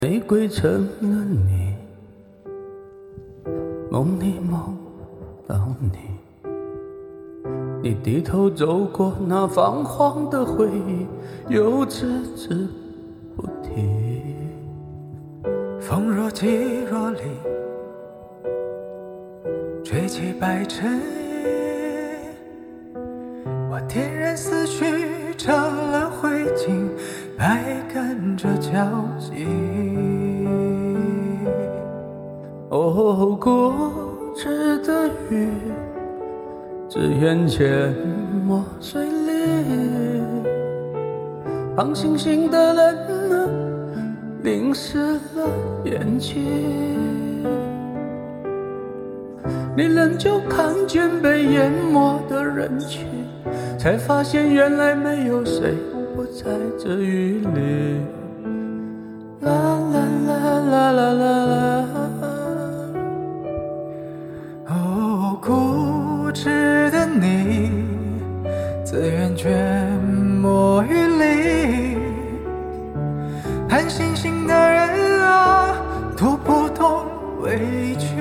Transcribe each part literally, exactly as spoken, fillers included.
玫瑰成了你，梦里梦到你，你低头走过那泛黄的回忆，又只字不提。 风若即若离，吹起白尘衣，我点燃思绪成了灰烬，白跟着交集。 哦，固执的鱼，只愿潜没水里。胖星星的人呢，淋湿了眼睛。你仍旧看见被淹没的人群，才发现原来没有谁不在这雨里。啦啦啦啦啦啦啦。 哦，固执的你，自愿卷没于里。盼星星的人啊，读不懂委屈。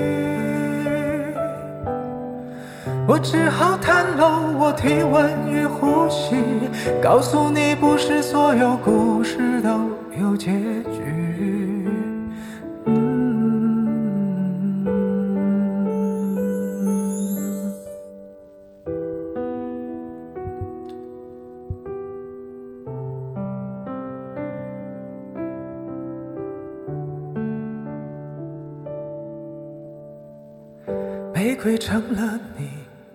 我只好袒露我体温与呼吸，告诉你不是所有故事都有结局。玫瑰成了你，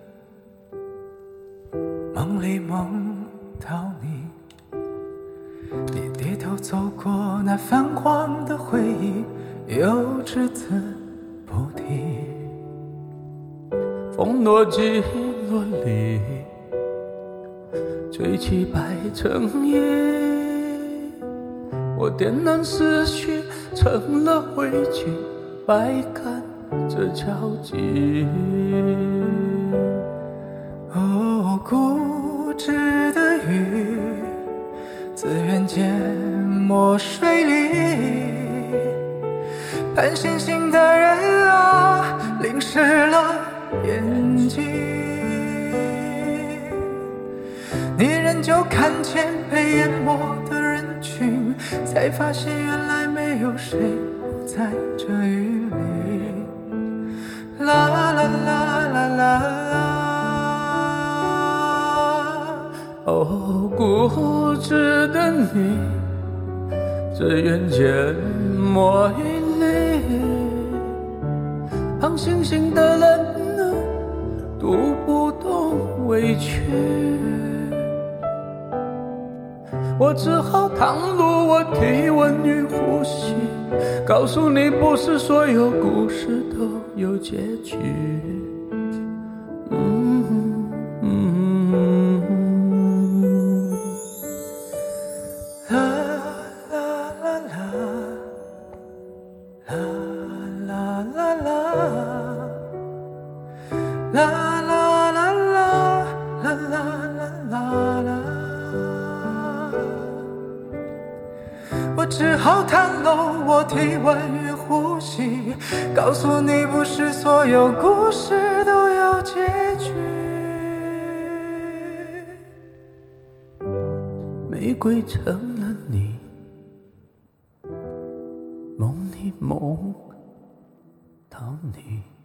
梦里梦到你，你低头走过那泛黄的回忆，又只字不提。 风落即落离，吹起白尘衣。我点燃思绪成了灰烬，白干这交集。 哦，固执的鱼，自愿淹没水里。盼星星的人啊，淋湿了眼睛。你仍旧看见被淹没的人群，才发现原来没有谁不在这雨里。啦啦啦啦啦啦。 哦，固执的你，只愿淹没于里。胖星星的人呢，读不懂委屈。我只好袒露我体温与呼吸，告诉你不是所有故事都有结局。嗯嗯嗯， 啦啦啦啦，啦啦啦啦，啦啦啦啦，啦啦啦啦啦。我只好袒露我体温与呼吸，告诉你不是所有故事都有结局。 玫瑰成了你，梦里梦到你。